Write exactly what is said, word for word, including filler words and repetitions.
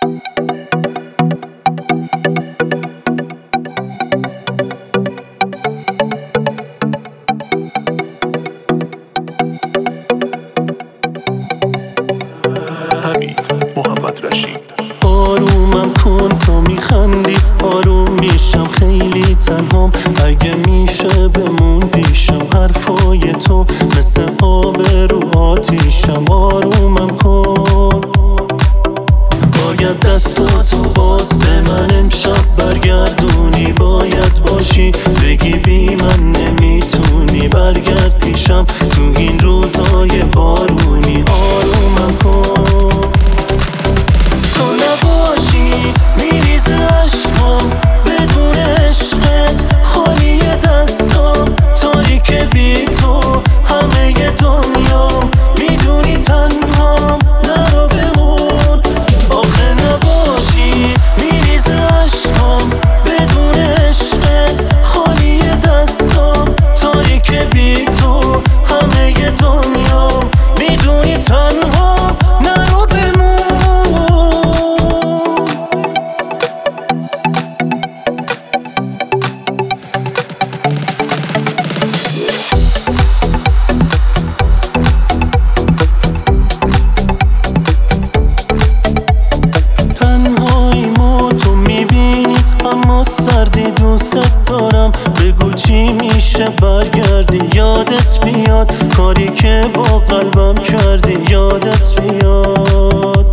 حمید محمد رشید. آرومم کن تا میخندی، آروم میشم خیلی تنهام. اگه میشه بمون پیشم، حرفای تو مثل آب رو آتیشم. آرومم کن، باید دستاتو باز به من امشب برگردونی. باید باشی بگی بی من نمیتونی، برگرد پیشم تو این روزای بارونی. آرومم کن، تو نباشی میریزه عشقم بدون عشقت، خالی دستام تاریک بی تو همه دنیام. میدونی تنهام نرو بمون، آخه نباشی میریزه عشقم بدون عشقت، خالی دستام تاریک بی تو همه دنیام. میدونی تنهام نرو بمون. اما سردی دوست دارم، بگو چی میشه برگردی. یادت بیاد کاری که با قلبم کردی، یادت بیاد.